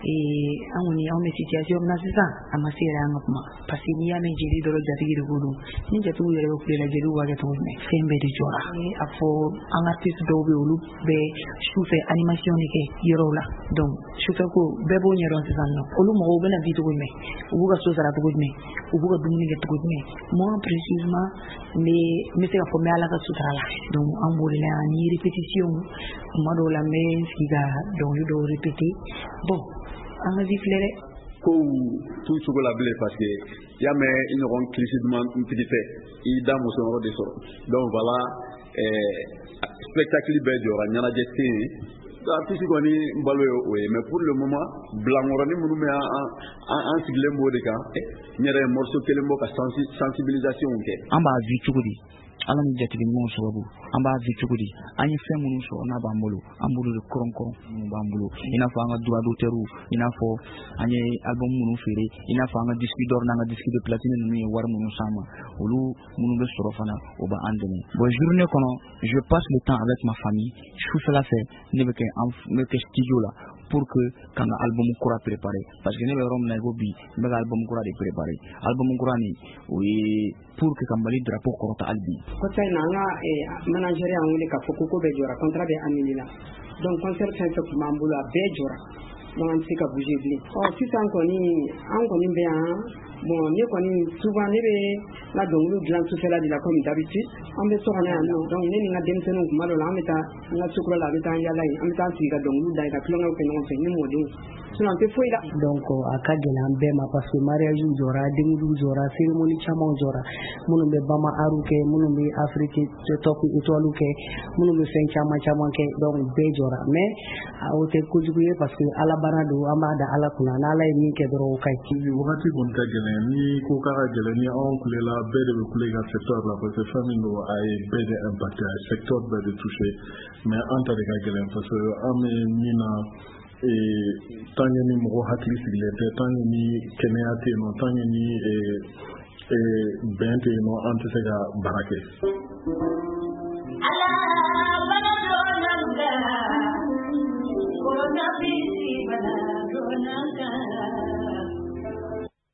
an kɔni anw bɛ situation min na sisan a ma se yɛrɛ an ka kuma parce que n'i y'a mɛn jeli dɔrɔn jatigi de ko don ni jatigiw yɛrɛ bɛ kule la jeliw b'a kɛ cogo jumɛn fɛn bɛɛ de jɔra a fɔ an ka artiste dɔw bɛ olu bɛ sufɛ animation de kɛ yɔrɔw la donc sufɛ ko bɛɛ b'o ɲɛdɔn sisan nɔ olu mɔgɔw bɛna di cogo jumɛn u b'u ka so sara cogo jumɛn u b'u ka dumuni kɛ cogo jumɛn moi précisément n bɛ se ka fɔ n bɛ ala ka sutura la donc an b'o de la ni répétition kuma dɔw la n bɛ sigi ka dɔnkili dɔw répéter bon an ka vie filɛ dɛ ko tout cogo la bilen parce que y'a mɛn i ɲɔgɔn kilisi duman tigi fɛ i da muso yɔrɔ de sɔrɔ donc voilà spectacle bɛɛ jɔra ɲɛnajɛ tɛ yen artiste kɔni balo ye o ye mais pour le moment bilankɔrɔni minnu bɛ an sigilen b'o de kan n yɛrɛ ye morceau kelen bɔ ka sensibilisation kɛ an b'a vu cogo di ala ni jatiginiw sababu an b'a vu cogo di an ye fɛn minnu sɔrɔ n'a b'an bolo an bolo de kɔrɔn minnu b'an bolo i n'a fɔ an ka droit d'auteur i n'a fɔ an ye album minnu feere i n'a fɔ an ka disque d'or n'an ka disque de platine ninnu ye wari minnu s'an ma olu minnu bɛ sɔrɔ fana o b'an dɛmɛ bon journée kɔnɔ je passe le temps avec ma famille sufɛla fɛ ne bɛ kɛ studio la pour que kan ka album kura préparer parce que ne bɛ yɔrɔ min na i ko bi n bɛ ka album kura de préparer album kura nin o ye pour que ka Mali drapeau kɔrɔta hali bi kɔsa in na an ka manager y'an wele k'a fɔ ko bɛɛ jɔra contrat bɛ annulé la donc concert fɛn fɛn tun b'an bolo a bɛɛ jɔra donc an tɛ se ka bouger bilen sisan kɔni an kɔni bɛ yan bon ne kɔni souvent ne bɛ n ka dɔnkiliw dilan sufɛla de la comme d'habitude an bɛ so kɔnɔ yan nɔ donc ne ni n ka denmisɛnninw tuma dɔw la an bɛ taa n ka sokura la an bɛ taa yala yen an bɛ taa sigi ka dɔnkiliw da yen ka tulonkɛw kɛ ɲɔgɔn fɛ ni mɔdenw sinon an tɛ foyi la donc a ka gɛlɛn an bɛɛ ma parce que mariage jɔra denkudiw jɔra cérémonie caman jɔra minnu bɛ bama aru kɛ minnu bɛ afrique top étoile kɛ minnu bɛ fɛn caman caman kɛ donc bɛɛ jɔra mais o tɛ kojugu ye parce que ala bana don an b'a da ala kunna n'ala ye min kɛ dɔrɔn o ka ɲi wagati kɔni ka gɛlɛn ni ko k'a ka gɛlɛn ni anw kulela bɛɛ de bɛ kule ka secteur la parce que fɛn min don a ye bɛɛ de impacté a ye secteur bɛɛ de touché mais an ta de ka gɛlɛn parce que an bɛ min na tant que ni mɔgɔ hakili sigilen tɛ tant que ni kɛnɛya tɛ yen nɔ tant que ni bɛn tɛ yen nɔ an tɛ se ka baara kɛ